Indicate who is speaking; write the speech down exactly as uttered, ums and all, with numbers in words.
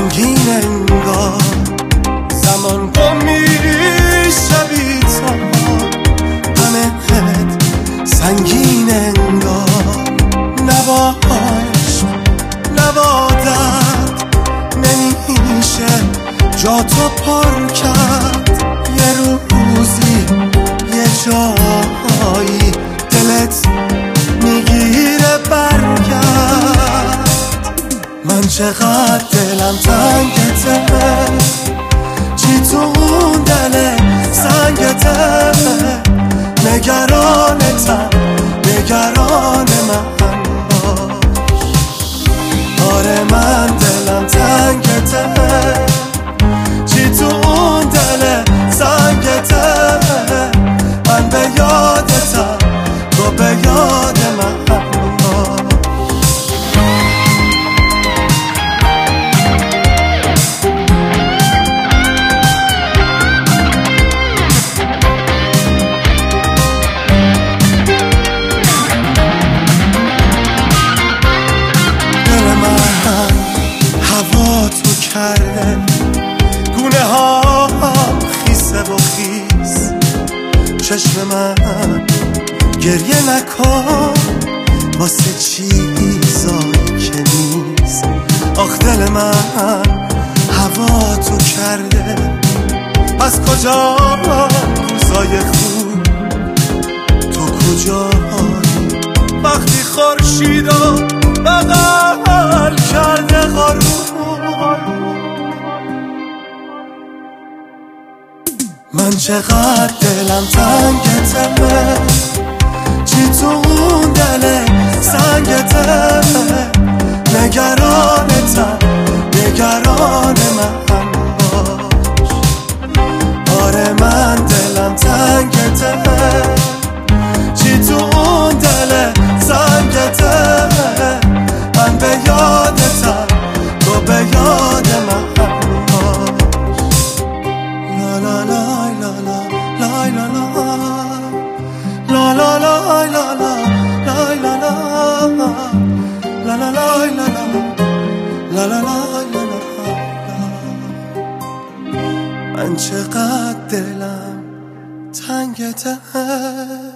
Speaker 1: سنگین انگار زمان گم میشه بی تو همه‌ت سنگین انگار نباش نبادت نمیشه جا تو پر کرد یه روزی یه جایی دلت میگیره برگرد من چقدر دلم تنگته چی تو اون دل سنگته نگرانتم نگران من باش آره من دلم تنگته چی تو اون دل سنگته من به یادتم تو به یاد من کرده گونه ها خیسه و خیس چشم من گریه نکن واسه چیزایی که نیست آخ دل من هوا تو کرده از کجا روزای خوب تو کجایی وقتی خورشیدو بغل کرده غروب من چقدر دلم تنگته چی تو اون دل سنگته نگرانتم نگران من باش آره من دلم تنگته چی تو اون دل سنگته من به یادتم تو به یاد من من چقدر دلم تنگته